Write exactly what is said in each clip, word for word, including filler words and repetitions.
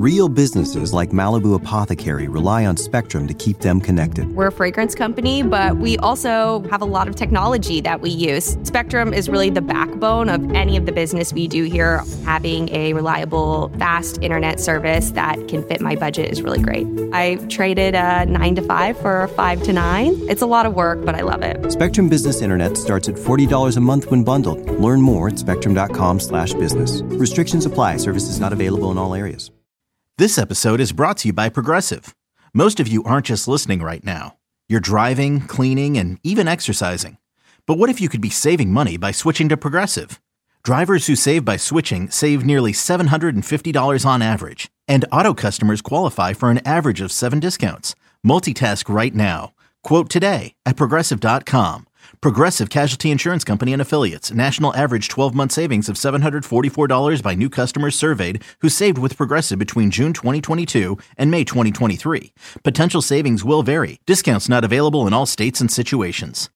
Real businesses like Malibu Apothecary rely on Spectrum to keep them connected. We're a fragrance company, but we also have a lot of technology that we use. Spectrum is really the backbone of any of the business we do here. Having a reliable, fast internet service that can fit my budget is really great. I traded a nine to five for a five to nine. It's a lot of work, but I love it. Spectrum Business Internet starts at forty dollars a month when bundled. Learn more at spectrum.com slash business. Restrictions apply. Services not available in all areas. This episode is brought to you by Progressive. Most of you aren't just listening right now. You're driving, cleaning, and even exercising. But what if you could be saving money by switching to Progressive? Drivers who save by switching save nearly seven hundred fifty dollars on average. And auto customers qualify for an average of seven discounts. Multitask right now. Quote today at Progressive dot com. Progressive Casualty Insurance Company and Affiliates. National average twelve-month savings of seven hundred forty-four dollars by new customers surveyed who saved with Progressive between June twenty twenty-two and May twenty twenty-three. Potential savings will vary. Discounts not available in all states and situations.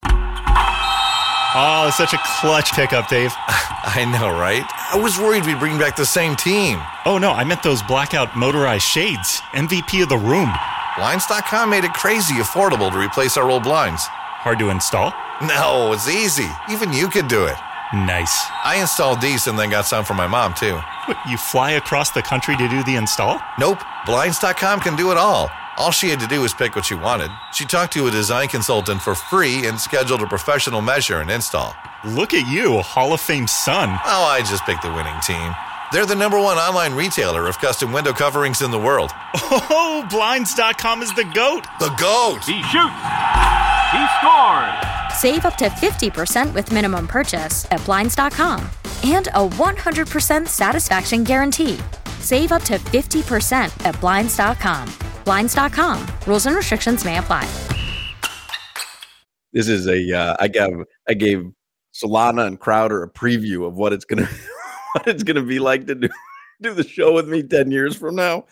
Oh, it's such a clutch pickup, Dave. I know, right? I was worried we'd bring back the same team. Oh, no, I meant those blackout motorized shades. M V P of the room. Blinds dot com made it crazy affordable to replace our old blinds. Hard to install? No, it's easy. Even you could do it. Nice. I installed these and then got some for my mom, too. What, you fly across the country to do the install? Nope. Blinds dot com can do it all. All she had to do was pick what she wanted. She talked to a design consultant for free and scheduled a professional measure and install. Look at you, Hall of Fame son. Oh, I just picked the winning team. They're the number one online retailer of custom window coverings in the world. Oh, Blinds dot com is the GOAT. The GOAT! He shoots! He scores! Save up to fifty percent with minimum purchase at Blinds dot com. And a one hundred percent satisfaction guarantee. Save up to fifty percent at Blinds dot com. Blinds dot com. Rules and restrictions may apply. This is a, uh, I gave, I gave Solana and Crowder a preview of what it's going to what it's going to be like to do, do the show with me ten years from now.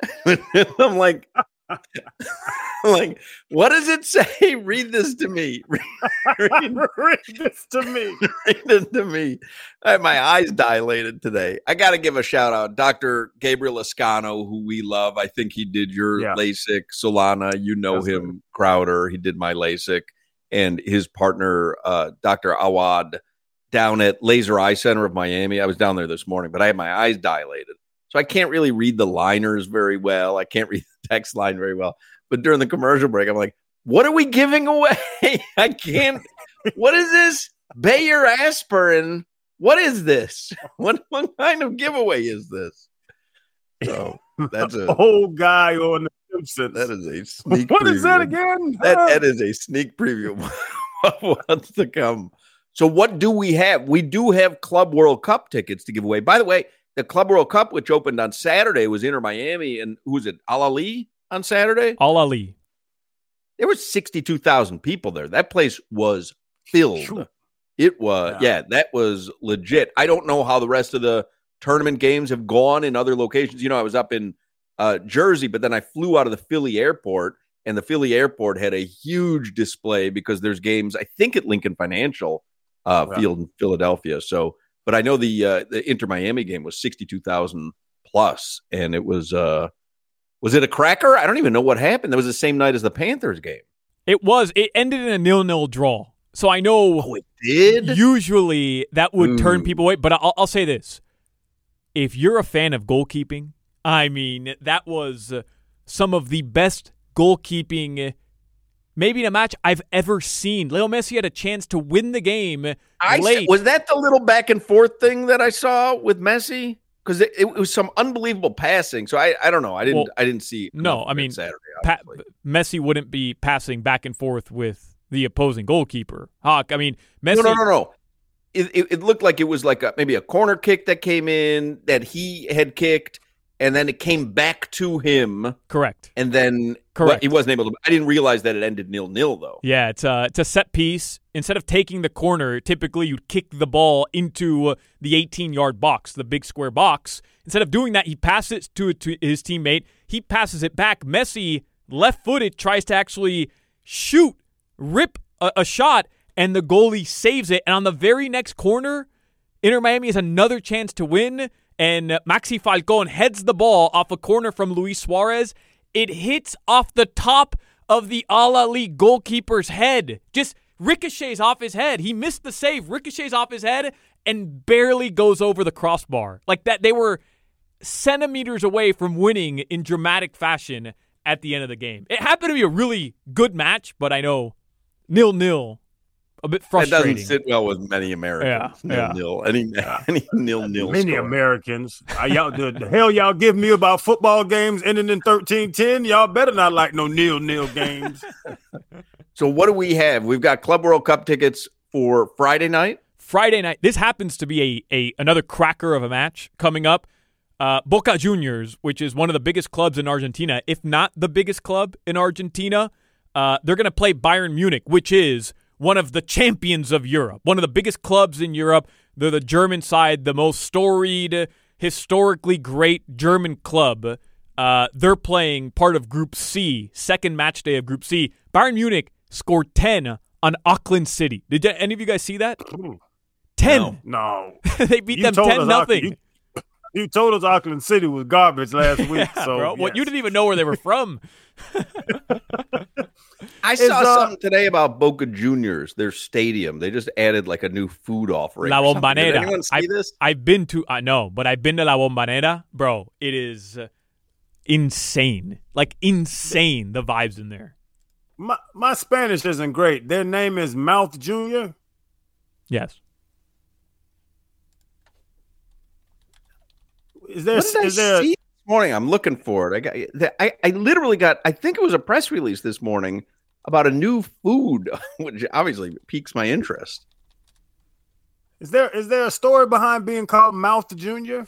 I'm like, I'm like, what does it say? Read this to me. Read, read, Read this to me. Read it to me. I had my eyes dilated today. I got to give a shout out. Doctor Gabriel Ascano, who we love. I think he did your yeah. LASIK. Solana, you know That's him. Good. Crowder, he did my LASIK. And his partner, uh, Doctor Awad, down at Laser Eye Center of Miami. I was down there this morning, but I had my eyes dilated. So I can't really read the liners very well. I can't read the text line very well. But during the commercial break, I'm like, what are we giving away? I can't. What is this? Bayer aspirin. What is this? What, what kind of giveaway is this? So that's a old guy on the Simpsons. That is a sneak What preview. is that again? That, that is a sneak preview of what's to come. So what do we have? We do have Club World Cup tickets to give away. By the way, the Club World Cup, which opened on Saturday, was Inter Miami. And who was it? Al Ali on Saturday? Al Ali. There was sixty-two thousand people there. That place was filled. Sure. It was, yeah. yeah, that was legit. I don't know how the rest of the tournament games have gone in other locations. You know, I was up in uh, Jersey, but then I flew out of the Philly airport, and the Philly airport had a huge display because there's games, I think, at Lincoln Financial uh, wow. Field in Philadelphia. So, but I know the uh, the Inter Miami game was sixty-two thousand plus, and it was uh, was it a cracker? I don't even know what happened. That was the same night as the Panthers game. It was. It ended in a nil-nil draw. So I know. Oh, it did? Usually that would Ooh. turn people away, but I'll, I'll say this: if you're a fan of goalkeeping, I mean, that was uh, some of the best goalkeeping. Uh, Maybe in a match I've ever seen. Leo Messi had a chance to win the game I late. Was that the little back and forth thing that I saw with Messi? Because it, it was some unbelievable passing. So I, I don't know. I didn't well, I didn't see. No, I mean Saturday, pa- Messi wouldn't be passing back and forth with the opposing goalkeeper. Hawk. I mean Messi. No, no, no, no. It, it, it looked like it was like a, maybe a corner kick that came in that he had kicked. And then it came back to him. Correct. And then Correct. Well, he wasn't able to. I didn't realize that it ended nil-nil, though. Yeah, it's a, it's a set piece. Instead of taking the corner, typically you'd kick the ball into the eighteen-yard box, the big square box. Instead of doing that, he passes it to, to his teammate. He passes it back. Messi, left-footed, tries to actually shoot, rip a, a shot, and the goalie saves it. And on the very next corner, Inter Miami has another chance to win. and Maxi Falcón heads the ball off a corner from Luis Suarez. It hits off the top of the Al-Ahly goalkeeper's head. Just ricochets off his head. He missed the save, ricochets off his head, and barely goes over the crossbar. Like that, they were centimeters away from winning in dramatic fashion at the end of the game. It happened to be a really good match, but I know nil-nil, a bit frustrating. It doesn't sit well with many Americans. Yeah, yeah. Nil-nil. Any, any nil-nil Many score. Americans. Uh, y'all, the, the hell y'all give me about football games ending in thirteen ten? Y'all better not like no nil-nil games. So what do we have? We've got Club World Cup tickets for Friday night. Friday night. This happens to be a, a another cracker of a match coming up. Uh, Boca Juniors, which is one of the biggest clubs in Argentina, if not the biggest club in Argentina, uh, they're going to play Bayern Munich, which is one of the champions of Europe, one of the biggest clubs in Europe. They're the German side, the most storied, historically great German club. Uh, they're playing part of Group C, second match day of Group C. Bayern Munich scored ten on Auckland City. Did any of you guys see that? ten. No. They beat You them told ten us nothing. You, you told us Auckland City was garbage last week. Yeah, so bro. yes. What, you didn't even know where they were from. I Is, saw uh, something today about Boca Juniors, their stadium. They just added like a new food offering. La or something. Did Bombonera. anyone see I, this? I've been to, I know, but I've been to La Bombonera. Bro, it is uh, insane. Like insane, the vibes in there. My, my Spanish isn't great. Their name is Mouth Junior Yes. Is there, What did I is there, see this morning? I'm looking for it. I got. I, I literally got. I think it was a press release this morning about a new food, which obviously piques my interest. is there is there a story behind being called Mouth Junior?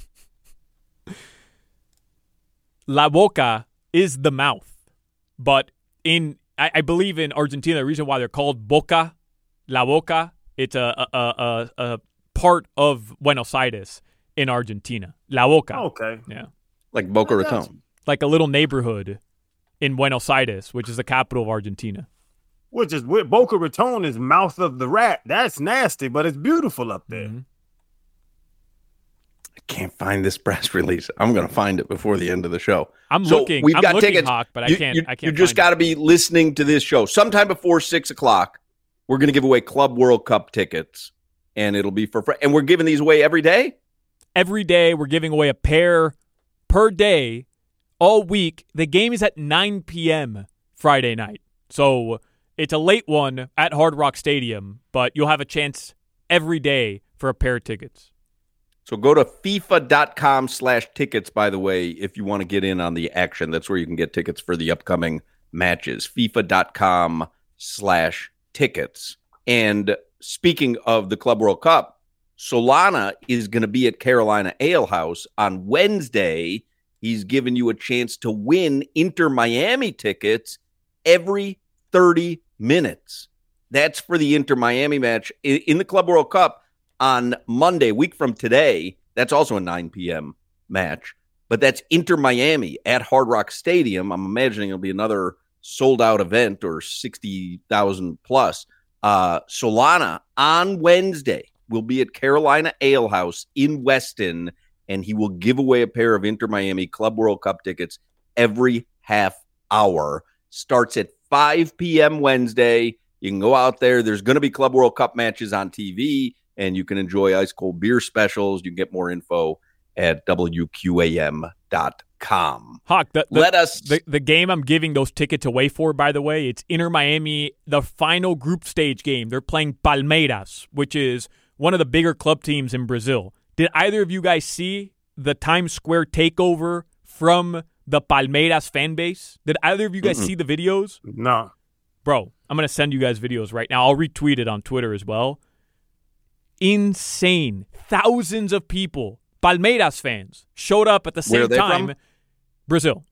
La Boca is the mouth, but in I, I believe in Argentina, the reason why they're called Boca, La Boca, it's a a, a, a part of Buenos Aires in Argentina. La Boca. Okay. Yeah. Like Boca I got Raton. Like a little neighborhood in Buenos Aires, which is the capital of Argentina. Which is weird. Boca Raton is mouth of the rat. That's nasty, but it's beautiful up there. Mm-hmm. I can't find this press release. I'm going to find it before the end of the show. I'm So looking. We've I'm got looking, tickets, Hawk, but I You- can't. You, I can't. you just find got to it. be listening to this show sometime before six o'clock. We're going to give away Club World Cup tickets, and it'll be for free. And we're giving these away every day. Every day we're giving away a pair per day all week. The game is at nine p.m. Friday night. So it's a late one at Hard Rock Stadium, but you'll have a chance every day for a pair of tickets. So go to FIFA.com slash tickets, by the way, if you want to get in on the action. That's where you can get tickets for the upcoming matches. FIFA.com slash tickets. And speaking of the Club World Cup, Solana is going to be at Carolina Ale House on Wednesday. He's giving you a chance to win Inter Miami tickets every thirty minutes. That's for the Inter Miami match in the Club World Cup on Monday, week from today. That's also a nine p.m. match, but that's Inter Miami at Hard Rock Stadium. I'm imagining it'll be another sold-out event or sixty thousand plus. Uh, Solana on Wednesday will be at Carolina Ale House in Weston, and he will give away a pair of Inter Miami Club World Cup tickets every half hour. Starts at five p.m. Wednesday. You can go out there. There's going to be Club World Cup matches on T V, and you can enjoy ice cold beer specials. You can get more info at W Q A M dot com. Hawk, the, the, Let us the, the game I'm giving those tickets away for, by the way, it's Inter Miami, the final group stage game. They're playing Palmeiras, which is one of the bigger club teams in Brazil. Did either of you guys see the Times Square takeover from the Palmeiras fan base? Did either of you guys Mm-mm. see the videos? No. Bro, I'm going to send you guys videos right now. I'll retweet it on Twitter as well. Insane. Thousands of people, Palmeiras fans, showed up at the Where are same they time. from? Brazil.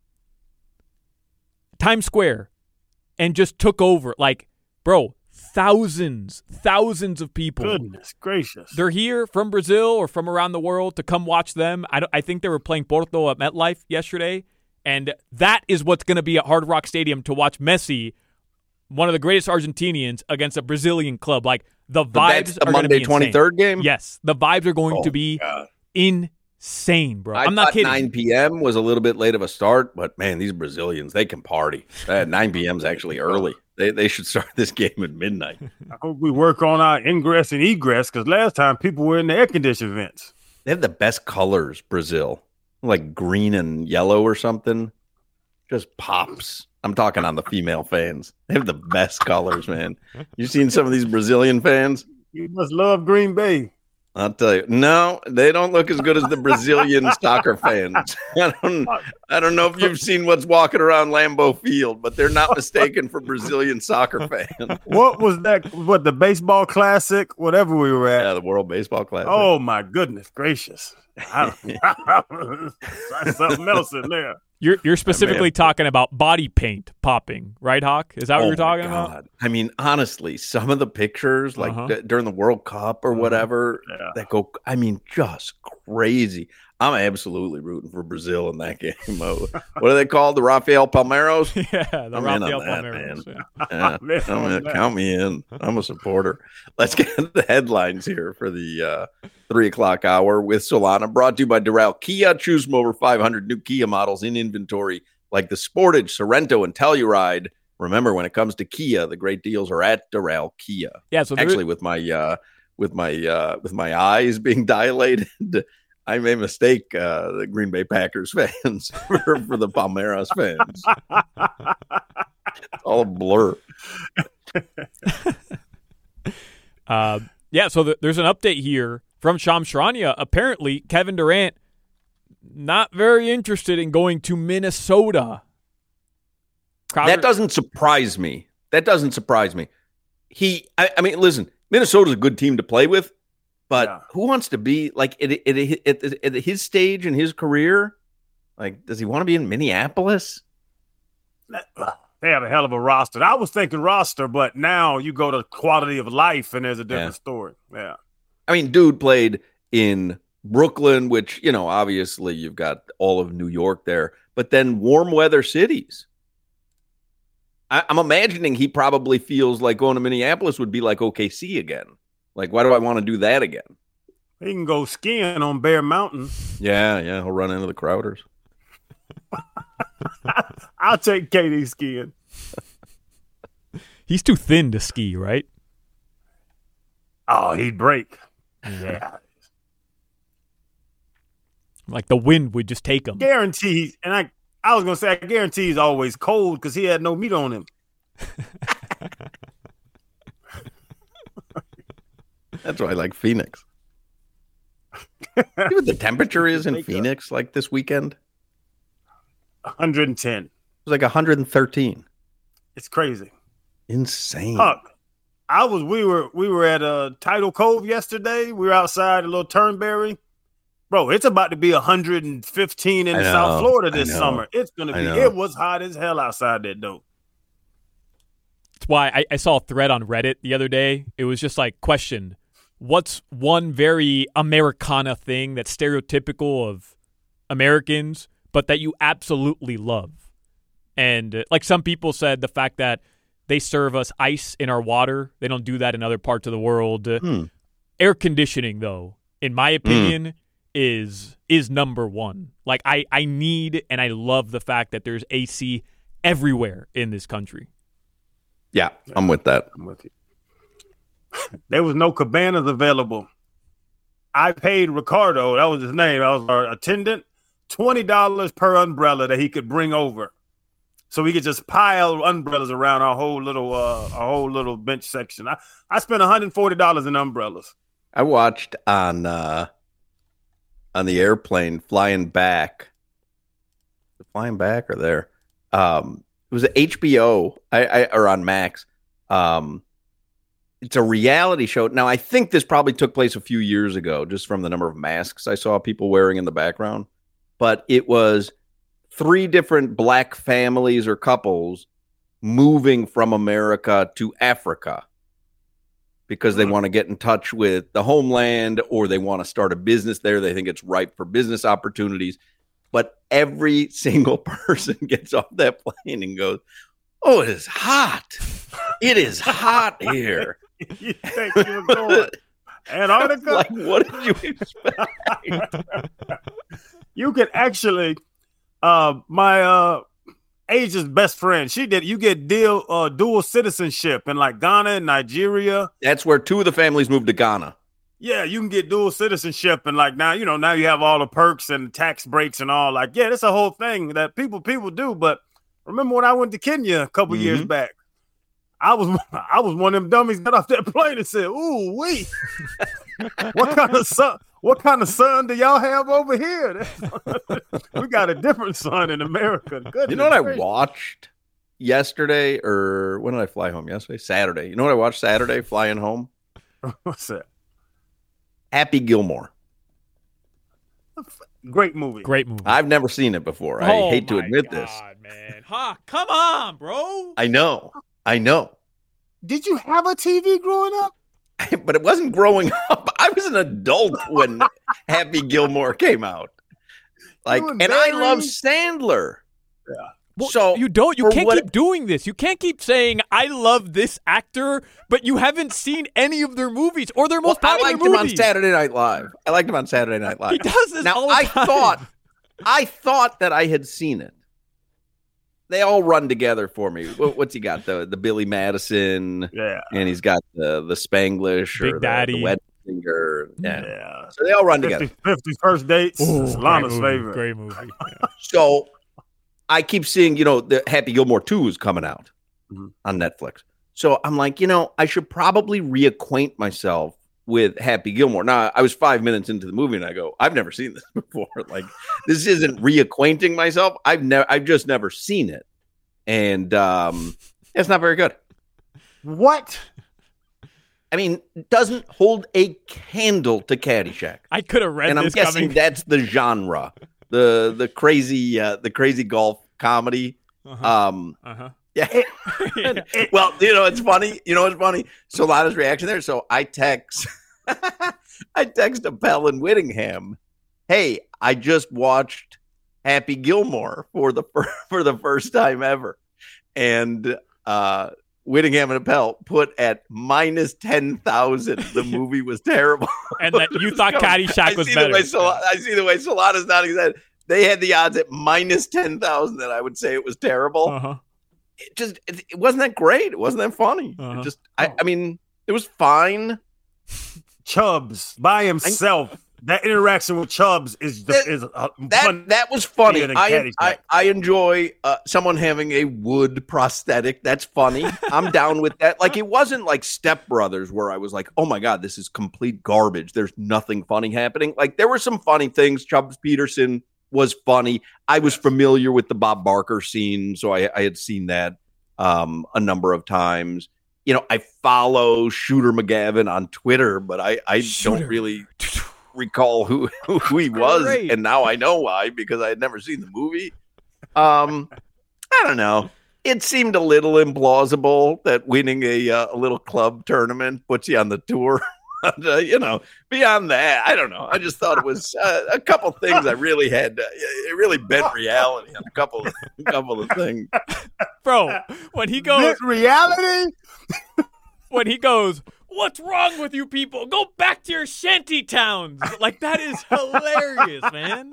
Times Square. And just took over. Like, bro, thousands, thousands of people. Goodness gracious. They're here from Brazil or from around the world to come watch them. I, don't, I think they were playing Porto at MetLife yesterday. And that is what's going to be at Hard Rock Stadium to watch Messi, one of the greatest Argentinians, against a Brazilian club. Like, the But vibes that's the are going to Monday be twenty-third game? Yes, the vibes are going Oh, to be God. insane. insane, bro. I I'm not kidding. nine p.m. was a little bit late of a start, but man, these Brazilians, they can party. Uh, nine p.m. is actually early. They they should start this game at midnight. I hope we work on our ingress and egress because last time people were in the air conditioned vents. They have the best colors, Brazil, like green and yellow or something. Just pops. I'm talking on the female fans. They have the best colors, man. You seen some of these Brazilian fans? You must love Green Bay. I'll tell you. No, they don't look as good as the Brazilian soccer fans. I don't, I don't know if you've seen what's walking around Lambeau Field, but they're not mistaken for Brazilian soccer fans. What was that? What, the baseball classic? Whatever we were at. Yeah, the World Baseball Classic. Oh, my goodness gracious. That's something else in there. You're you're specifically talking about body paint popping, right, Hawk? Is that what oh you're talking God. about? I mean, honestly, some of the pictures, like Uh-huh. d- during the World Cup or whatever, Yeah. that go, I mean, just crazy. I'm absolutely rooting for Brazil in that game. Oh, what are they called? The Rafael Palmeiros? Yeah, the I'm Rafael in on that, Palmeiros. man. Yeah. Yeah, I'm in I'm on gonna that. count me in. I'm a supporter. Let's get the headlines here for the uh, three o'clock hour with Solana. Brought to you by Doral Kia. Choose from over five hundred new Kia models in inventory, like the Sportage, Sorento, and Telluride. Remember, when it comes to Kia, the great deals are at Doral Kia. Yeah, so there- Actually, with my uh, with my uh, with my eyes being dilated, I made a mistake. Uh, the Green Bay Packers fans for, for the Palmeiras fans. It's all a blur. Uh, yeah, so th- there's an update here from Shams Charania. Apparently, Kevin Durant not very interested in going to Minnesota. Crowder- That doesn't surprise me. That doesn't surprise me. He, I, I mean, listen, Minnesota's a good team to play with, but Yeah. who wants to be like at, at, at, at, at his stage in his career? Like, does he want to be in Minneapolis? They have a hell of a roster. I was thinking roster, but now you go to quality of life, and there's a different Yeah. story. Yeah. I mean, dude played in Brooklyn, which, you know, obviously you've got all of New York there, but then warm weather cities. I, I'm imagining he probably feels like going to Minneapolis would be like O K C again. Like, why do I want to do that again? He can go skiing on Bear Mountain. Yeah, yeah, he'll run into the Crowders. I'll take K D skiing. He's too thin to ski, right? Oh, he'd break. Yeah. Like the wind would just take him. Guaranteed. And I, I was going to say, I guarantee he's always cold because he had no meat on him. That's why I like Phoenix. You know what the temperature is in Wake up. Phoenix like this weekend? one hundred ten. It was like one hundred thirteen. It's crazy. Insane. Huck, I was we were we were at uh Tidal Cove yesterday. We were outside a little Turnberry. Bro, it's about to be one hundred fifteen in I know, South Florida I this know, summer. It's gonna I be know. it was hot as hell outside that dope. That's why I, I saw a thread on Reddit the other day. It was just like, question, what's one very Americana thing that's stereotypical of Americans, but that you absolutely love? And uh, like some people said, the fact that they serve us ice in our water. They don't do that in other parts of the world. Uh, Hmm. Air conditioning, though, in my opinion, is is number one. Like I, I need and I love the fact that there's A C everywhere in this country. Yeah, I'm with that. I'm with you. There was no cabanas available. I paid Ricardo, that was his name. I was our attendant, twenty dollars per umbrella that he could bring over. So we could just pile umbrellas around our whole little uh our whole little bench section. I, I spent one hundred forty dollars in umbrellas. I watched on uh, on the airplane flying back. Flying back or there? Um, it was H B O I, I, or on Max. Um, it's a reality show. Now, I think this probably took place a few years ago, just from the number of masks I saw people wearing in the background. But it was three different black families or couples moving from America to Africa because they want to get in touch with the homeland or they want to start a business there. They think it's ripe for business opportunities. But every single person gets off that plane and goes, "Oh, it is hot. It is hot here." You think you were going? Antarctica? Like, what did you expect? You could actually, uh, my uh, Asia's best friend, she did, you get deal, uh, dual citizenship in like Ghana and Nigeria. That's where two of the families moved to Ghana. Yeah, you can get dual citizenship and like now, you know, now you have all the perks and tax breaks and all. Like, yeah, that's a whole thing that people people do. But remember when I went to Kenya a couple mm-hmm. years back, I was I was one of them dummies got off that plane and said, "Ooh, wee, what kind of sun? What kind of sun do y'all have over here? We got a different sun in America." Goodness you know what gracious. I watched yesterday, or when did I fly home? Yesterday, Saturday. You know what I watched Saturday flying home? What's that? Happy Gilmore. Great movie. Great movie. I've never seen it before. I oh hate to admit God, this. Man. Huh, come on, bro. I know. I know. Did you have a T V growing up? But it wasn't growing up. I was an adult when Happy Gilmore came out. Like, and, and I love Sandler. Yeah. Well, so you don't. You can't what, keep doing this. You can't keep saying I love this actor, but you haven't seen any of their movies or their most well, popular I liked movies. him on Saturday Night Live. I liked him on Saturday Night Live. He does this now, all the I time. thought, I thought that I had seen it. They all run together for me. What's he got? The the Billy Madison, yeah, and he's got the the Spanglish, Big or Daddy, the, the Wet Finger, yeah. yeah. So they all run fifty, together. fifty First Dates, Ooh, Lana's great movie, favorite. Great movie. Yeah. So I keep seeing, you know, the Happy Gilmore two is coming out mm-hmm. on Netflix. So I'm like, you know, I should probably reacquaint myself with Happy Gilmore. Now, I was five minutes into the movie and I go, I've never seen this before. Like, this isn't reacquainting myself. I've never, I've just never seen it. And um, it's not very good. What? I mean, doesn't hold a candle to Caddyshack. I could have read and this I'm guessing coming. That's the genre, the the crazy, uh, the crazy golf comedy. Uh-huh. Um, uh-huh. Yeah. Well, you know, it's funny. You know, it's funny. Solana's reaction there. So I text, I text Appel and Whittingham, "Hey, I just watched Happy Gilmore for the for the first time ever," and uh, Whittingham and Appel put at minus ten thousand. The movie was terrible, and that you thought Caddyshack was better. I see the way Solana's nodding his head. They had the odds at minus ten thousand that I would say it was terrible. Uh-huh. It just it, it wasn't that great. It wasn't that funny. Uh-huh. It just I, I mean, it was fine. Chubbs by himself. I, that interaction with Chubbs is the, that, is uh, that that was funny. I, I I enjoy uh, someone having a wood prosthetic. That's funny. I'm down with that. Like, it wasn't like Step Brothers where I was like, oh my god, this is complete garbage. There's nothing funny happening. Like, there were some funny things. Chubbs Peterson was funny. I was familiar with the Bob Barker scene, so I, I had seen that um, a number of times. You know, I follow Shooter McGavin on Twitter, but I, I don't really recall who, who he was, Great. And now I know why, because I had never seen the movie. Um, I don't know. It seemed a little implausible that winning a, uh, a little club tournament puts you on the tour. But, uh, you know, beyond that, I don't know. I just thought it was uh, a couple things I really had. To, it really bent reality on a couple, of, a couple of things. Bro, when he goes bent reality, when he goes, "What's wrong with you people? Go back to your shanty towns!" Like, that is hilarious, man.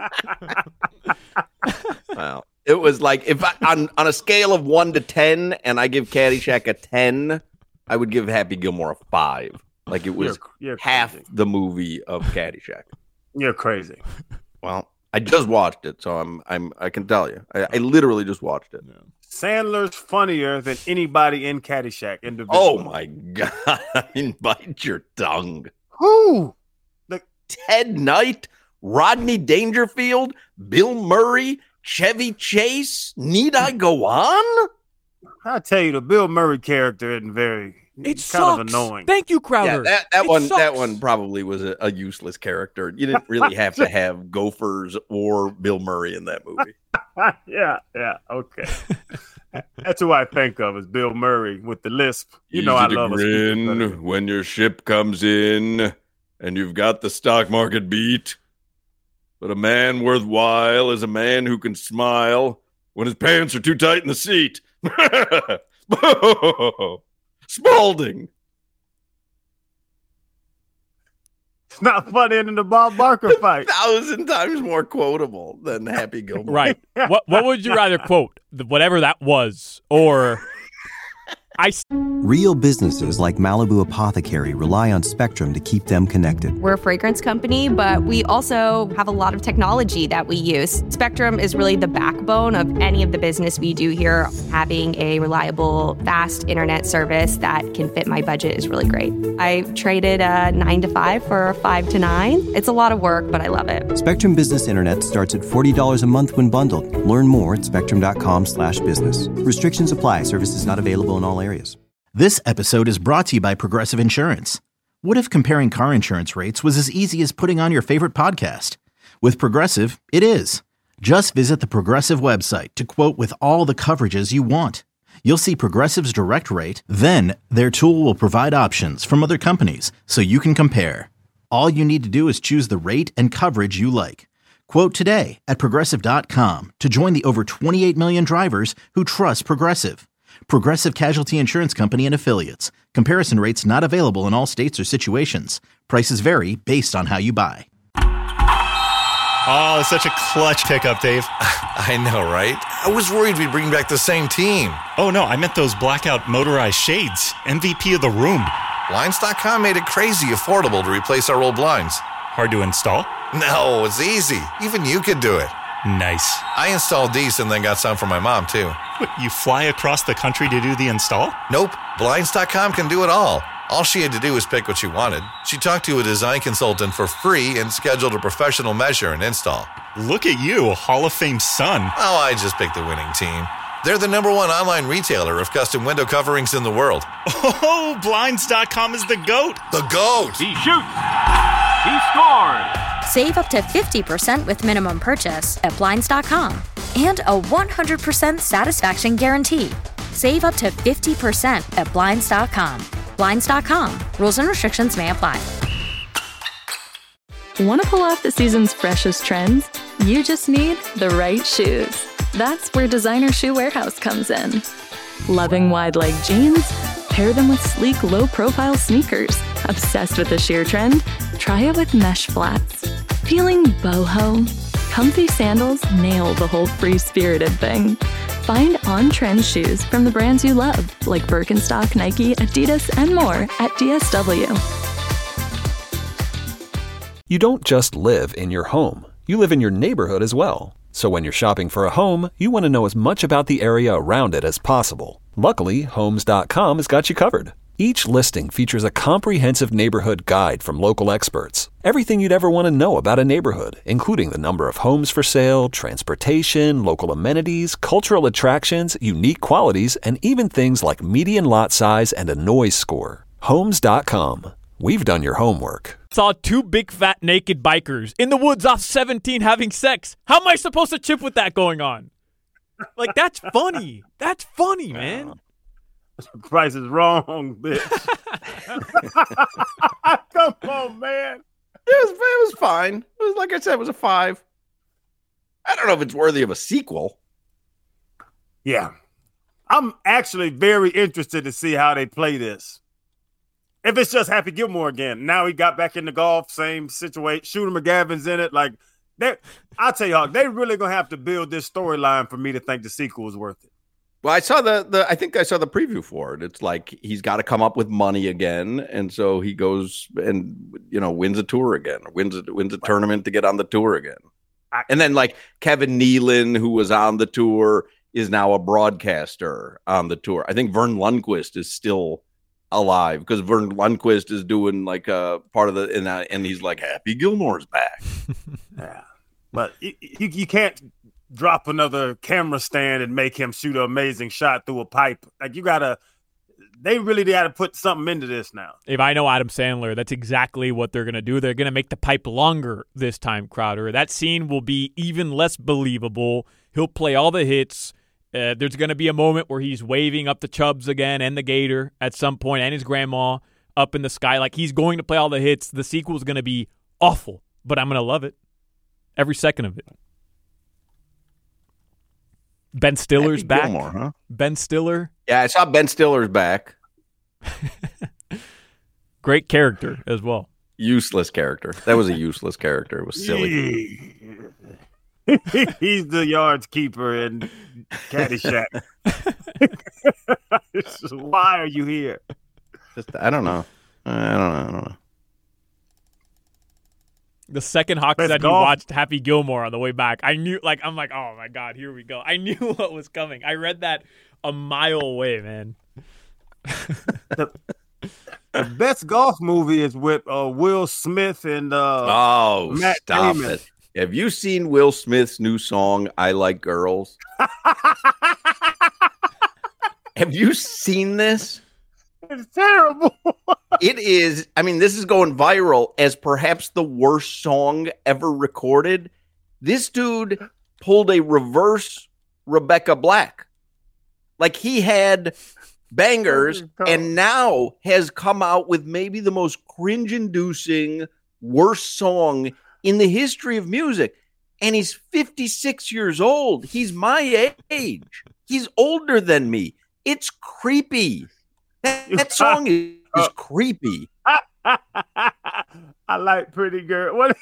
Well, it was like if I, on on a scale of one to ten, and I give Caddyshack a ten, I would give Happy Gilmore a five. Like, it was you're, you're half crazy. the movie of Caddyshack. You're crazy. Well, I just watched it, so I'm I'm I can tell you, I, I literally just watched it. Yeah. Sandler's funnier than anybody in Caddyshack. Individually. Oh my god! I mean, bite your tongue. Who? The Ted Knight, Rodney Dangerfield, Bill Murray, Chevy Chase. Need I go on? I tell you, the Bill Murray character isn't very. It kind sucks. of annoying. Thank you, Crowder. Yeah, that, that it one sucks. that one probably was a, a useless character. You didn't really have to have Gophers or Bill Murray in that movie. yeah, yeah, okay. That's who I think of as Bill Murray with the lisp. You Easy know, I to love grin when your ship comes in and you've got the stock market beat. But a man worthwhile is a man who can smile when his pants are too tight in the seat. Spalding. It's not funnier than the Bob Barker fight. Thousand times more quotable than Happy Gilmore. Right. What What would you rather quote? The, whatever that was, or I. Real businesses like Malibu Apothecary rely on Spectrum to keep them connected. We're a fragrance company, but we also have a lot of technology that we use. Spectrum is really the backbone of any of the business we do here. Having a reliable, fast internet service that can fit my budget is really great. I traded a nine to five for a five to nine. It's a lot of work, but I love it. Spectrum Business Internet starts at forty dollars a month when bundled. Learn more at spectrum.com slash business. Restrictions apply. Services not available in all areas. This episode is brought to you by Progressive Insurance. What if comparing car insurance rates was as easy as putting on your favorite podcast? With Progressive, it is. Just visit the Progressive website to quote with all the coverages you want. You'll see Progressive's direct rate, then their tool will provide options from other companies so you can compare. All you need to do is choose the rate and coverage you like. Quote today at progressive dot com to join the over twenty-eight million drivers who trust Progressive. Progressive Casualty Insurance Company and Affiliates. Comparison rates not available in all states or situations. Prices vary based on how you buy. Oh, such a clutch pickup, Dave. I know, right? I was worried we'd bring back the same team. Oh, no, I meant those blackout motorized shades. M V P of the room. Blinds dot com made it crazy affordable to replace our old blinds. Hard to install? No, it's easy. Even you could do it. Nice. I installed these and then got some for my mom, too. What, you fly across the country to do the install? Nope. Blinds dot com can do it all. All she had to do was pick what she wanted. She talked to a design consultant for free and scheduled a professional measure and install. Look at you, Hall of Fame son. Oh, I just picked the winning team. They're the number one online retailer of custom window coverings in the world. Oh, Blinds dot com is the GOAT. The GOAT! He shoots! He scores! Save up to fifty percent with minimum purchase at Blinds dot com. And a one hundred percent satisfaction guarantee. Save up to fifty percent at Blinds dot com. Blinds dot com. Rules and restrictions may apply. Want to pull off the season's freshest trends? You just need the right shoes. That's where Designer Shoe Warehouse comes in. Loving wide leg jeans? Pair them with sleek, low-profile sneakers. Obsessed with the sheer trend? Try it with mesh flats. Feeling boho? Comfy sandals nail the whole free-spirited thing. Find on-trend shoes from the brands you love, like Birkenstock, Nike, Adidas, and more at D S W. You don't just live in your home. You live in your neighborhood as well. So when you're shopping for a home, you want to know as much about the area around it as possible. Luckily, Homes dot com has got you covered. Each listing features a comprehensive neighborhood guide from local experts. Everything you'd ever want to know about a neighborhood, including the number of homes for sale, transportation, local amenities, cultural attractions, unique qualities, and even things like median lot size and a noise score. Homes dot com. We've done your homework. Saw two big fat naked bikers in the woods off seventeen having sex. How am I supposed to chip with that going on? Like, that's funny. That's funny, man. The price is wrong, bitch. Come on, man. It was, it was fine. It was, like I said, it was a five. I don't know if it's worthy of a sequel. Yeah. I'm actually very interested to see how they play this. If it's just Happy Gilmore again. Now he got back into golf, same situation. Shooter McGavin's in it. Like, I'll tell y'all, they really going to have to build this storyline for me to think the sequel is worth it. Well, I saw the, the I think I saw the preview for it. It's like he's got to come up with money again. And so he goes and, you know, wins a tour again, wins a, wins a tournament to get on the tour again. And then like Kevin Nealon, who was on the tour, is now a broadcaster on the tour. I think Vern Lundquist is still alive because Vern Lundquist is doing like a part of the, and, uh, and he's like, Happy Gilmore's back. Yeah. But you, you, you can't drop another camera stand and make him shoot an amazing shot through a pipe. Like, you gotta, they really got to put something into this now. If I know Adam Sandler, that's exactly what they're going to do. They're going to make the pipe longer this time, Crowder. That scene will be even less believable. He'll play all the hits. Uh, there's going to be a moment where he's waving up the Chubbs again and the Gator at some point and his grandma up in the sky. Like, he's going to play all the hits. The sequel is going to be awful, but I'm going to love it. Every second of it. Ben Stiller's Happy back. Gilmore, huh? Ben Stiller. Yeah, I saw Ben Stiller's back. Great character as well. Useless character. That was a useless character. It was silly. He's the yards keeper in Caddyshack. Why are you here? Just, I don't know. I don't know. I don't know. The second Hawk Best said golf. he watched Happy Gilmore on the way back. I knew, like, I'm like, oh my God, here we go. I knew what was coming. I read that a mile away, man. the, the best golf movie is with uh, Will Smith and uh, oh, Matt stop Damon. it. Have you seen Will Smith's new song, I Like Girls? Have you seen this? It's terrible. It is. I mean, this is going viral as perhaps the worst song ever recorded. This dude pulled a reverse Rebecca Black. Like he had bangers and now has come out with maybe the most cringe-inducing, worst song in the history of music. And he's fifty-six years old. He's my age. He's older than me. It's creepy. That, that song is, is creepy. I like Pretty Girl. What?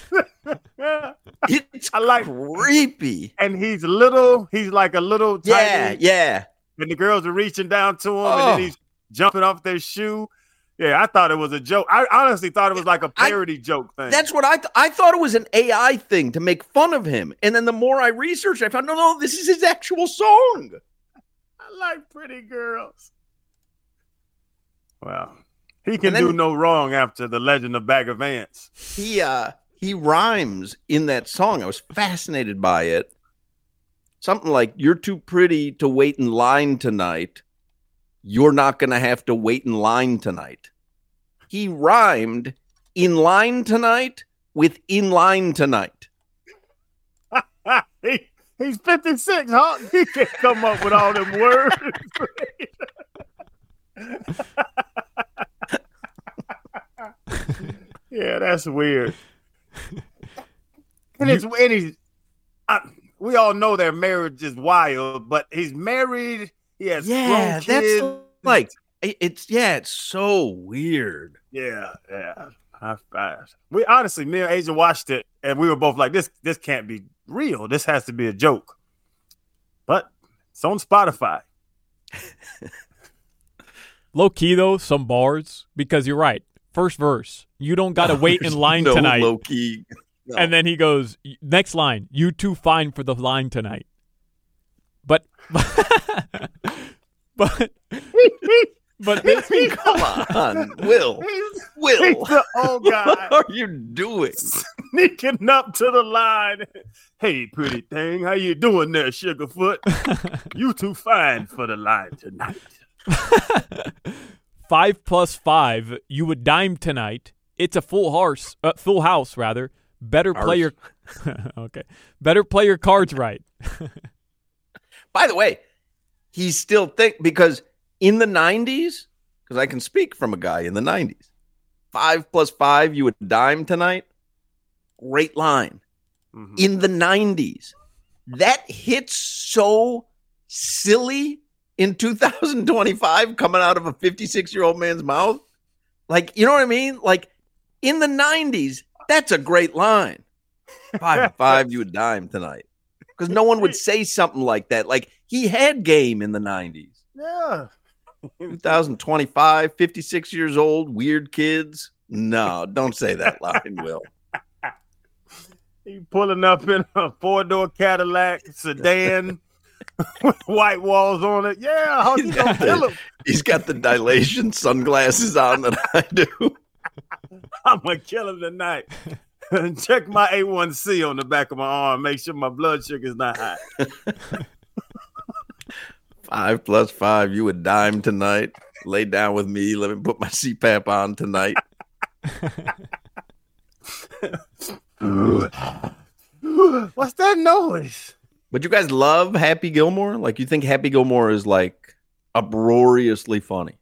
It's I like creepy. And he's little. He's like a little tiny. Yeah, yeah. And the girls are reaching down to him, Oh. and then he's jumping off their shoe. Yeah, I thought it was a joke. I honestly thought it was like a parody I, joke thing. That's what I th- I thought it was an A I thing to make fun of him. And then the more I researched, I found no, no, this is his actual song. I like Pretty Girls. Well, he can then, do no wrong after The Legend of Bagger Vance. He uh he rhymes in that song. I was fascinated by it. Something like, "You're too pretty to wait in line tonight. You're not going to have to wait in line tonight." He rhymed "in line tonight" with "in line tonight." he, he's fifty-six, huh? He can't come up with all them words. Yeah, that's weird. And it's and he's, I, we all know their marriage is wild, but he's married. He has Yeah, grown kids. that's like it's yeah, it's so weird. Yeah, yeah. I, I, we honestly, me and Asia watched it, and we were both like, "This, this can't be real. This has to be a joke." But it's on Spotify. Low key though, some bars, because you're right. First verse, you don't gotta wait in line no tonight. Low key. No. And then he goes, next line, "You too fine for the line tonight." But, but, but this, come on, Will, He's, Will, he's the old guy. What are you doing? Sneaking up to the line. "Hey, pretty thing, how you doing there, Sugarfoot? You too fine for the line tonight." Five plus five, you would dime tonight. It's a full house, uh, full house rather. Better play your, okay. Better play your cards right. By the way, he's still thick because in the nineties, because I can speak from a guy in the nineties. Five plus five, you would dime tonight. Great line. Mm-hmm. In the nineties, that hits so silly in two thousand twenty-five coming out of a fifty-six-year-old man's mouth. Like, you know what I mean? Like, in the nineties, that's a great line. Five five, you would dime tonight. Because no one would say something like that. Like, he had game in the nineties. Yeah. twenty twenty-five, fifty-six years old, weird kids. No, don't say that line, Will. He pulling up in a four-door Cadillac sedan with white walls on it. Yeah, how you gonna kill him? He's got the dilation sunglasses on that I do. I'm gonna kill him tonight. Check my A one C on the back of my arm. Make sure my blood sugar's not high. Five plus five, you would dime tonight. Lay down with me. Let me put my C PAP on tonight. What's that noise? But you guys love Happy Gilmore? Like, you think Happy Gilmore is like uproariously funny?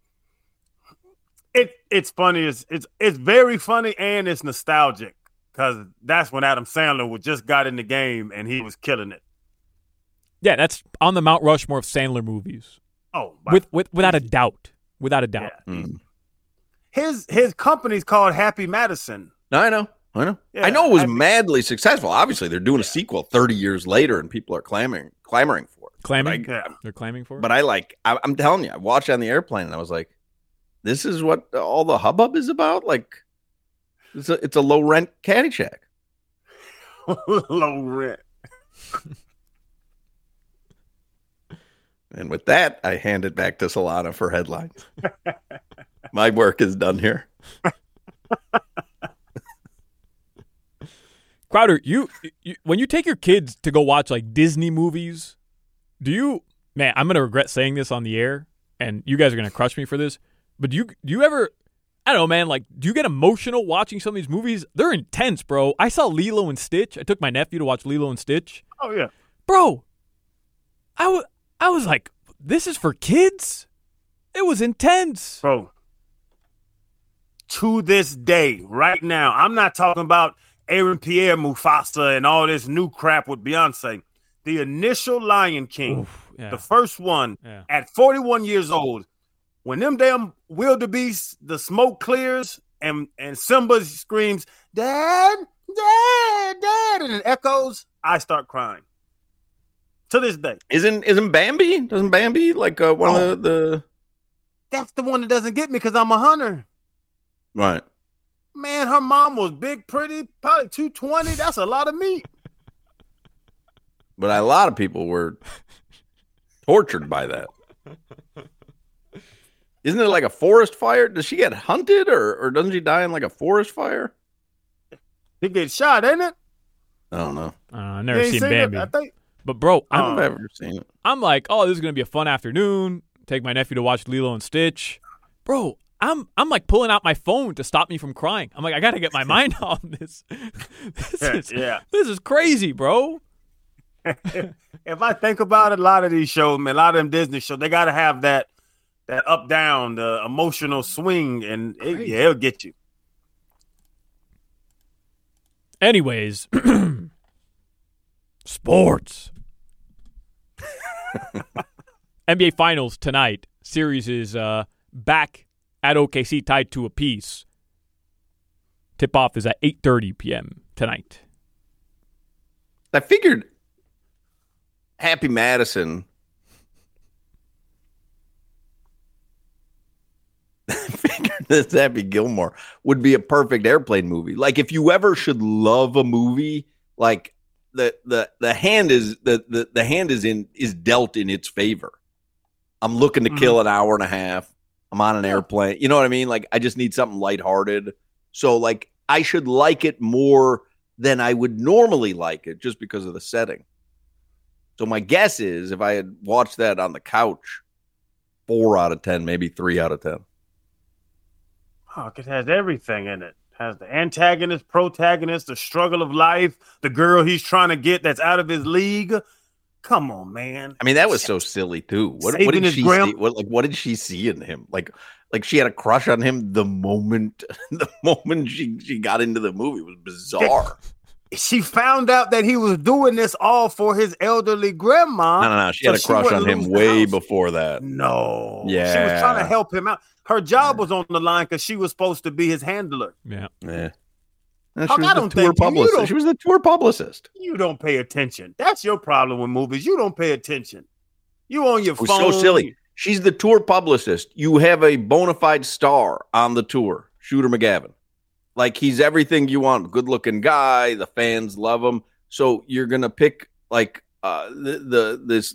It it's funny. It's it's it's very funny and it's nostalgic because that's when Adam Sandler was just got in the game and he was killing it. Yeah, that's on the Mount Rushmore of Sandler movies. Oh, with with without a doubt, without a doubt. Yeah. Mm. his his company's called Happy Madison. No, I know. I know. Yeah, I know it was Happy. madly successful. Obviously, they're doing yeah. a sequel thirty years later, and people are clamoring clamoring for it. Clamoring? Yeah. They're clamoring for it? But I like, I, I'm telling you, I watched it on the airplane, and I was like, this is what all the hubbub is about? Like, it's a, it's a low-rent Caddyshack. Low rent. And with that, I hand it back to Solana for headlines. My work is done here. Crowder, you, you when you take your kids to go watch like Disney movies, do you, man, I'm going to regret saying this on the air, and you guys are going to crush me for this, but do you, do you ever, I don't know, man, like, do you get emotional watching some of these movies? They're intense, bro. I saw Lilo and Stitch. I took my nephew to watch Lilo and Stitch. Oh, yeah. Bro, I, w- I was like, this is for kids? It was intense. Bro, to this day, right now, I'm not talking about Aaron Pierre Mufasa and all this new crap with Beyonce. The initial Lion King, Oof, yeah. the first one, yeah. at forty-one years old, when them damn wildebeests, the smoke clears and, and Simba screams, Dad, Dad, Dad, and it echoes, I start crying. To this day. Isn't isn't Bambi? Doesn't Bambi like uh, one oh, of the, the... That's the one that doesn't get me because I'm a hunter. Right. Man, her mom was big, pretty, probably two twenty. That's a lot of meat. But a lot of people were tortured by that. Isn't it like a forest fire? Does she get hunted or, or doesn't she die in like a forest fire? She gets shot, ain't it? I don't know. Uh, I've never seen, seen Bambi. It, I think. But, bro, I've I'm, never seen it. I'm like, oh, this is going to be a fun afternoon. Take my nephew to watch Lilo and Stitch. Bro, I'm I'm like pulling out my phone to stop me from crying. I'm like, I got to get my mind off this. This is, yeah. this is crazy, bro. If I think about it, a lot of these shows, man, a lot of them Disney shows, they got to have that that up, down, the emotional swing, and it, yeah, it'll get you. Anyways, sports. N B A Finals tonight. Series is uh, back at O K C, tied to a piece. Tip-off is at eight thirty p.m. tonight. I figured Happy Madison. I figured this Happy Gilmore would be a perfect airplane movie. Like, if you ever should love a movie, like the the the hand is the the, the hand is in is dealt in its favor. I'm looking to kill an hour and a half. I'm on an airplane. You know what I mean? Like, I just need something lighthearted. So, like, I should like it more than I would normally like it just because of the setting. So my guess is if I had watched that on the couch, four out of ten, maybe three out of ten. Oh, it has everything in it. It has the antagonist, protagonist, the struggle of life, the girl he's trying to get that's out of his league. Come on, man. I mean, that was so silly too. What, what did she gram- see? What, like, what did she see in him? Like, like she had a crush on him the moment, the moment she, she got into the movie. It was bizarre. She found out that he was doing this all for his elderly grandma. No, no, no. She so had a crush on him way before that. No. Yeah. She was trying to help him out. Her job was on the line because she was supposed to be his handler. Yeah. Yeah. She was, I don't think publicist. she was the tour publicist. You don't pay attention. That's your problem with movies. You don't pay attention. You on your phone. So silly. She's the tour publicist. You have a bona fide star on the tour, Shooter McGavin. Like, he's everything you want. Good-looking guy. The fans love him. So you're gonna pick like uh, the, the this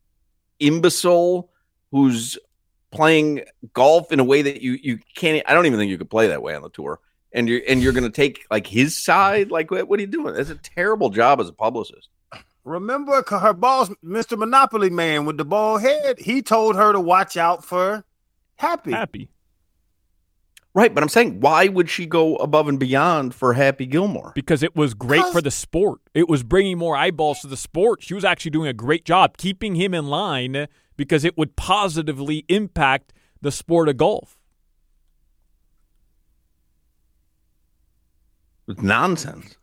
imbecile who's playing golf in a way that you you can't. I don't even think you could play that way on the tour. And you're and you're gonna take like his side. Like, what, what are you doing? That's a terrible job as a publicist. Remember her boss, Mister Monopoly Man with the bald head? He told her to watch out for Happy. Happy. Right, but I'm saying, why would she go above and beyond for Happy Gilmore? Because it was great for the sport. It was bringing more eyeballs to the sport. She was actually doing a great job keeping him in line because it would positively impact the sport of golf. It's nonsense.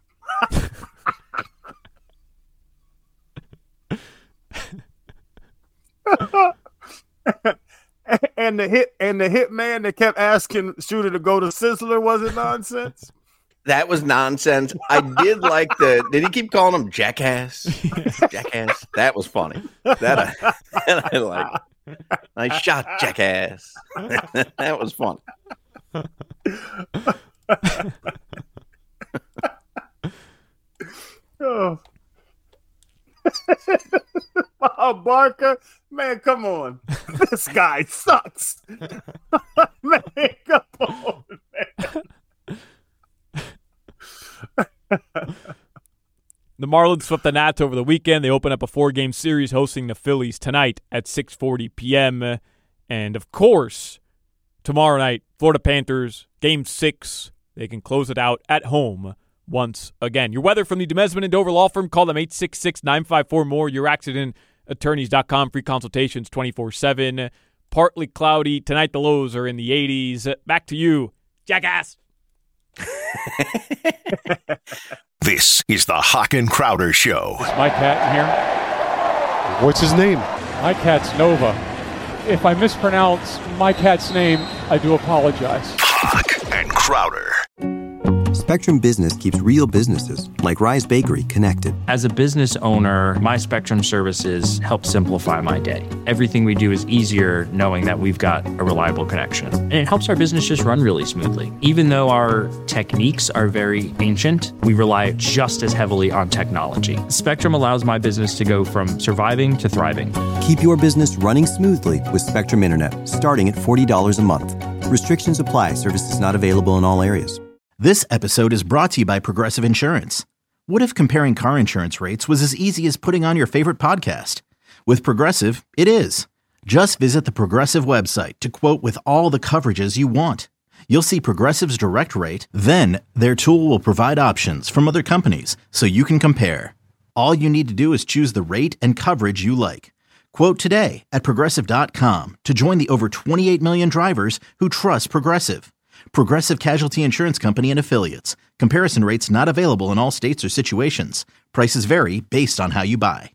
And and the hit and the hit man that kept asking Shooter to go to Sizzler, was it nonsense? That was nonsense. I did like the. Did he keep calling him Jackass? Jackass. That was funny. That I, that I like. Nice shot, Jackass. That was fun. Oh. Oh, Barker, man, come on. This guy sucks. Man, come on, man. The Marlins swept the Nats over the weekend. They open up a four-game series hosting the Phillies tonight at six forty p.m. And, of course, tomorrow night, Florida Panthers, Game six. They can close it out at home once again. Your weather from the Demesman and Dover Law Firm. Call them eight six six, nine five four, M O R E, your accident attorneys dot com. Free consultations twenty-four seven. Partly cloudy. Tonight the lows are in the eighties. Back to you, Jackass. This is the Hawk and Crowder Show. Is my cat in here? What's his name? My cat's Nova. If I mispronounce my cat's name, I do apologize. Hawk and Crowder. Spectrum Business keeps real businesses, like Rise Bakery, connected. As a business owner, my Spectrum services help simplify my day. Everything we do is easier knowing that we've got a reliable connection. And it helps our business just run really smoothly. Even though our techniques are very ancient, we rely just as heavily on technology. Spectrum allows my business to go from surviving to thriving. Keep your business running smoothly with Spectrum Internet, starting at forty dollars a month. Restrictions apply. Services not available in all areas. This episode is brought to you by Progressive Insurance. What if comparing car insurance rates was as easy as putting on your favorite podcast? With Progressive, it is. Just visit the Progressive website to quote with all the coverages you want. You'll see Progressive's direct rate, then their tool will provide options from other companies so you can compare. All you need to do is choose the rate and coverage you like. Quote today at Progressive dot com to join the over twenty-eight million drivers who trust Progressive. Progressive Casualty Insurance Company and Affiliates. Comparison rates not available in all states or situations. Prices vary based on how you buy.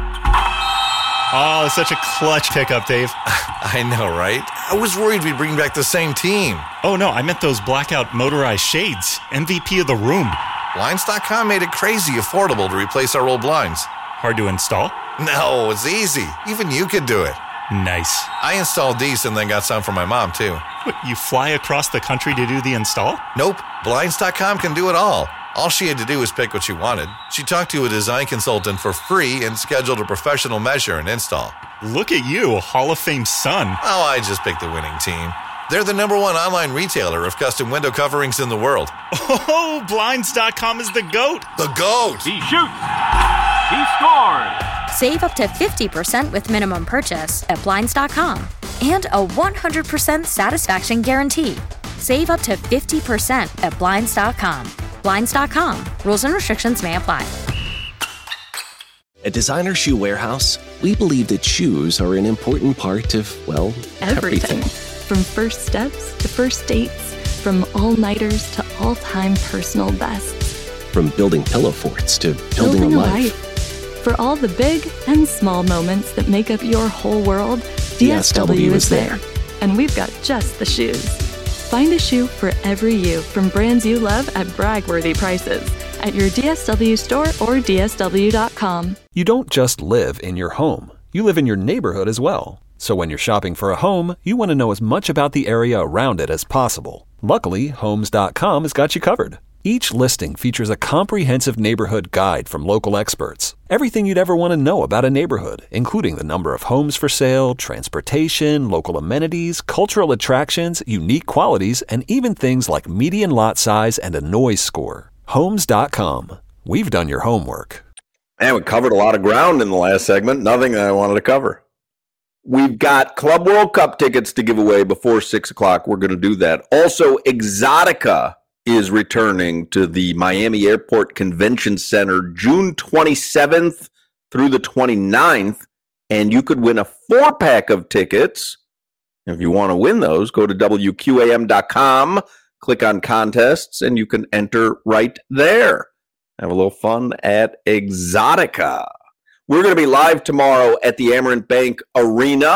Oh, such a clutch pickup, Dave. I know, right? I was worried we'd bring back the same team. Oh, no, I meant those blackout motorized shades. M V P of the room. Blinds dot com made it crazy affordable to replace our old blinds. Hard to install? No, it's easy. Even you could do it. Nice. I installed these and then got some for my mom, too. What, you fly across the country to do the install? Nope. Blinds dot com can do it all. All she had to do was pick what she wanted. She talked to a design consultant for free and scheduled a professional measure and install. Look at you, Hall of Fame son. Oh, I just picked the winning team. They're the number one online retailer of custom window coverings in the world. Oh, Blinds dot com is the GOAT. The GOAT. He shoots. He scores. Save up to fifty percent with minimum purchase at Blinds dot com and a one hundred percent satisfaction guarantee. Save up to fifty percent at Blinds dot com. Blinds dot com. Rules and restrictions may apply. At Designer Shoe Warehouse, we believe that shoes are an important part of, well, everything. everything. From first steps to first dates, from all-nighters to all-time personal bests. From building pillow forts to building, building a, a life. life. For all the big and small moments that make up your whole world, D S W is there. And we've got just the shoes. Find a shoe for every you from brands you love at brag-worthy prices at your D S W store or D S W dot com. You don't just live in your home. You live in your neighborhood as well. So when you're shopping for a home, you want to know as much about the area around it as possible. Luckily, Homes dot com has got you covered. Each listing features a comprehensive neighborhood guide from local experts. Everything you'd ever want to know about a neighborhood, including the number of homes for sale, transportation, local amenities, cultural attractions, unique qualities, and even things like median lot size and a noise score. Homes dot com. We've done your homework. And we covered a lot of ground in the last segment. Nothing that I wanted to cover. We've got Club World Cup tickets to give away before six o'clock. We're going to do that. Also, Exotica is returning to the Miami Airport Convention Center June twenty-seventh through the twenty-ninth, and you could win a four-pack of tickets. If you want to win those, go to W Q A M dot com, click on contests, and you can enter right there. Have a little fun at Exotica. We're going to be live tomorrow at the Amerant Bank Arena.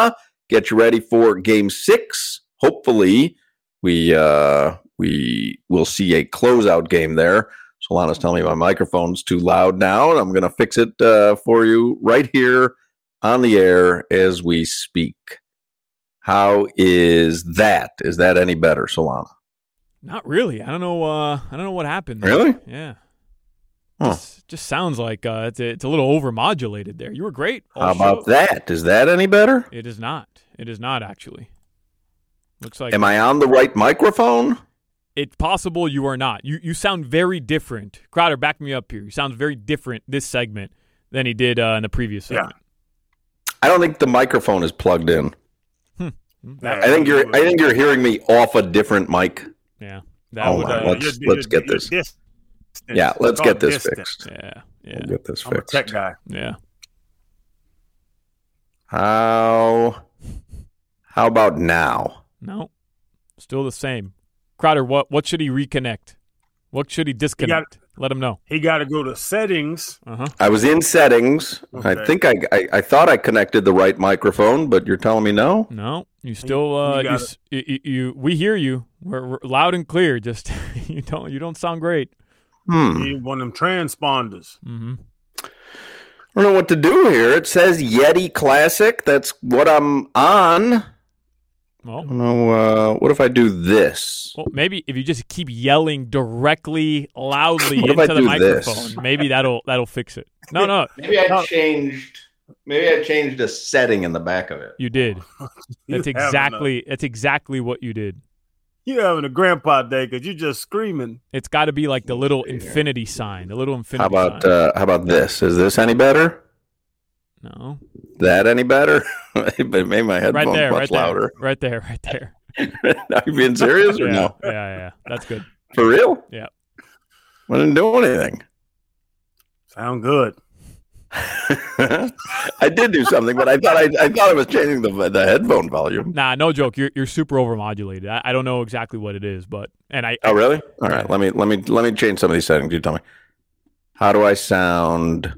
get you ready for game six. Hopefully, we uh, we will see a closeout game there. Solana's telling me my microphone's too loud now, and I'm going to fix it uh, for you right here on the air as we speak. How is that? Is that any better, Solana? Not really. I don't know. Uh, I don't know what happened. Really? Yeah. Huh. Just, just sounds like uh, it's a, it's a little overmodulated there. You were great. How about that? Is that any better? It is not. It is not actually. Looks like. Am I on the right microphone? It's possible you are not. You you sound very different. Crowder, back me up here. You sound very different this segment than he did uh, in the previous segment. Yeah. I don't think the microphone is plugged in. Hmm. I think you're. I think you're hearing me off a different mic. Yeah. That oh would, my, uh, let's you're, let's you're, get this. you're Yeah, let's get this distant. fixed. Yeah, yeah. We'll get this I'm fixed. a tech guy. Yeah. How? How about now? No, still the same. Crowder, what what should he reconnect? What should he disconnect? He got, Let him know. He got to go to settings. Uh-huh. I was in settings. Okay. I think I, I I thought I connected the right microphone, but you're telling me no. No, you still uh, you you, you, you, you we hear you. We're, we're loud and clear. Just you don't you don't sound great. Hmm. He one of them transponders. Mm-hmm. I don't know what to do here. It says Yeti Classic. That's what I'm on. Well, I don't know. Uh, what if I do this? Well, maybe if you just keep yelling directly, loudly What if into I the do microphone, this? maybe that'll that'll fix it. No, no, Maybe I changed. Maybe I changed a setting in the back of it. you did. You That's having exactly that's exactly what you did. You having a grandpa day because you just screaming. It's got to be like the little infinity sign. The little infinity How about sign. uh, how about this? Is this any better? No. That any better? But it made my headphones Right there, much right louder. there, right there, right there. Are you being serious or yeah, no? Yeah, yeah, that's good. For real? Yeah. I didn't do anything. Sound good. I did do something, but I thought I, I thought I was changing the the headphone volume. Nah, no joke. You're you're super overmodulated. I, I don't know exactly what it is, but and I. Oh, really? All right. Let me let me let me change some of these settings. You tell me. How do I sound?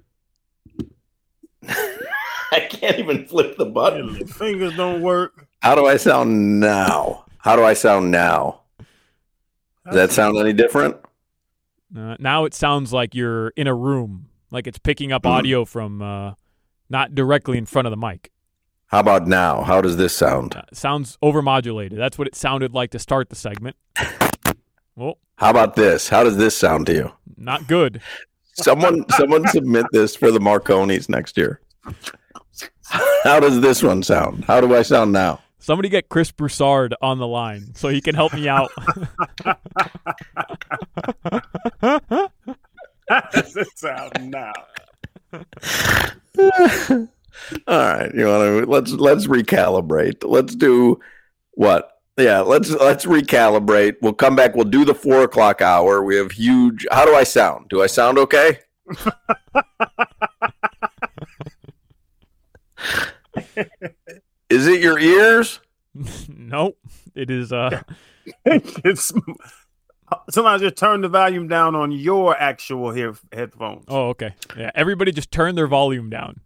I can't even flip the button. Your fingers don't work. How do I sound now? How do I sound now? Does that sound any different? Uh, now it sounds like you're in a room, like it's picking up Mm. audio from uh, not directly in front of the mic. How about now? How does this sound? Uh, it sounds overmodulated. That's what it sounded like to start the segment. Well, How about this? How does this sound to you? not good. Someone someone submit this for the Marconis next year. How does this one sound? How do I sound now? Somebody get Chris Broussard on the line so he can help me out. How does it sound now? All right, you want to let's let's recalibrate. Let's do what? Yeah, let's let's recalibrate. We'll come back. We'll do the four o'clock hour. We have huge. How do I sound? Do I sound okay? Is it your ears? Nope. It is. Uh, It's sometimes just turn the volume down on your actual hear, headphones. oh, okay. Yeah, everybody just turn their volume down.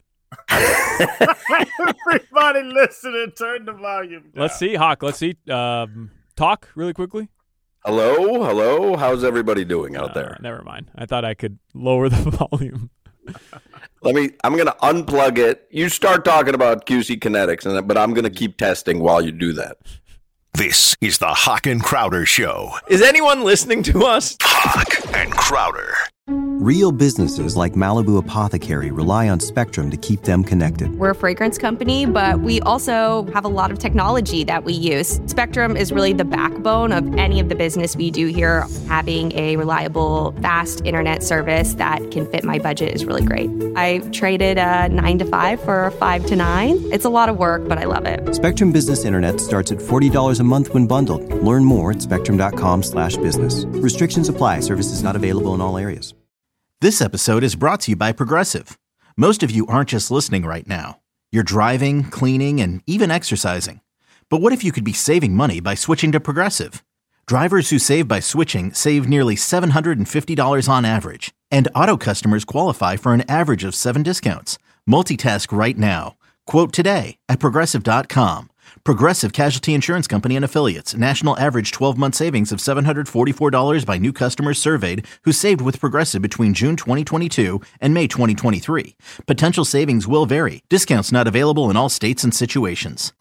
Everybody listening, turn the volume down. Let's see, Hawk. Let's see. Um, talk really quickly. Hello, hello. How's everybody doing out Uh, there? Never mind. I thought I could lower the volume. Let me. I'm going to unplug it. You start talking about Q C Kinetics, and but I'm going to keep testing while you do that. This is the Hawk and Crowder Show. Is anyone listening to us? Hawk and Crowder. Real businesses like Malibu Apothecary rely on Spectrum to keep them connected. We're a fragrance company, but we also have a lot of technology that we use. Spectrum is really the backbone of any of the business we do here. Having a reliable, fast internet service that can fit my budget is really great. I traded a nine to five for a five to nine. It's a lot of work, but I love it. Spectrum Business Internet starts at forty dollars a month when bundled. Learn more at spectrum.com slash business. Restrictions apply. Services not available in all areas. This episode is brought to you by Progressive. Most of you aren't just listening right now. You're driving, cleaning, and even exercising. But what if you could be saving money by switching to Progressive? Drivers who save by switching save nearly seven hundred fifty dollars on average. And auto customers qualify for an average of seven discounts. Multitask right now. Quote today at progressive dot com. Progressive Casualty Insurance Company and Affiliates. National average twelve-month savings of seven hundred forty-four dollars by new customers surveyed who saved with Progressive between June twenty twenty-two and May twenty twenty-three. Potential savings will vary. Discounts not available in all states and situations.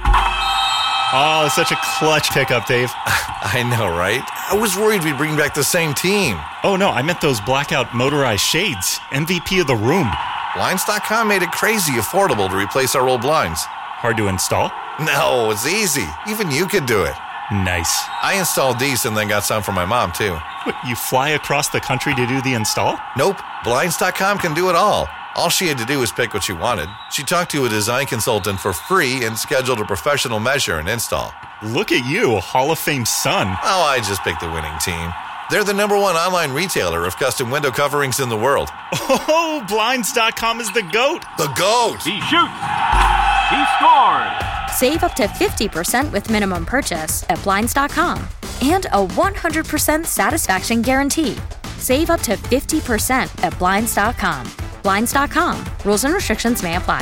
Oh, it's such a clutch pickup, Dave. I know, right? I was worried we'd bring back the same team. Oh, no, I meant those blackout motorized shades. M V P of the room. Blinds dot com made it crazy affordable to replace our old blinds. Hard to install? No, it's easy. Even you could do it. Nice. I installed these and then got some for my mom, too. What, you fly across the country to do the install? Nope. Blinds dot com can do it all. All she had to do was pick what she wanted. She talked to a design consultant for free and scheduled a professional measure and install. Look at you, Hall of Fame son. Oh, I just picked the winning team. They're the number one online retailer of custom window coverings in the world. Oh, Blinds dot com is the GOAT. The GOAT. He shoots. He scores. Save up to fifty percent with minimum purchase at Blinds dot com and a one hundred percent satisfaction guarantee. Save up to fifty percent at Blinds dot com. Blinds dot com. Rules and restrictions may apply.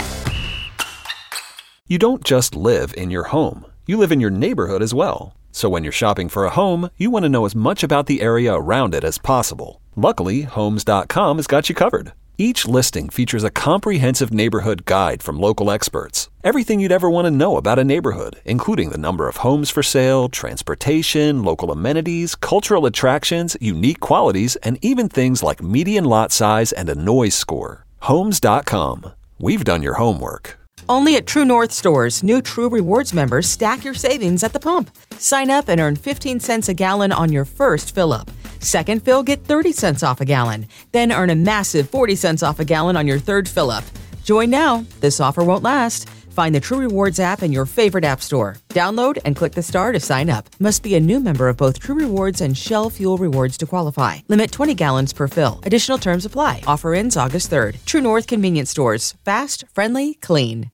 You don't just live in your home. You live in your neighborhood as well. So when you're shopping for a home, you want to know as much about the area around it as possible. Luckily, Homes dot com has got you covered. Each listing features a comprehensive neighborhood guide from local experts. Everything you'd ever want to know about a neighborhood, including the number of homes for sale, transportation, local amenities, cultural attractions, unique qualities, and even things like median lot size and a noise score. Homes dot com. We've done your homework. Only at True North stores, new True Rewards members stack your savings at the pump. Sign up and earn fifteen cents a gallon on your first fill-up. Second fill, get thirty cents off a gallon. Then earn a massive forty cents off a gallon on your third fill-up. Join now. This offer won't last. Find the True Rewards app in your favorite app store. Download and click the star to sign up. Must be a new member of both True Rewards and Shell Fuel Rewards to qualify. Limit twenty gallons per fill. Additional terms apply. Offer ends August third. True North Convenience Stores. Fast, friendly, clean.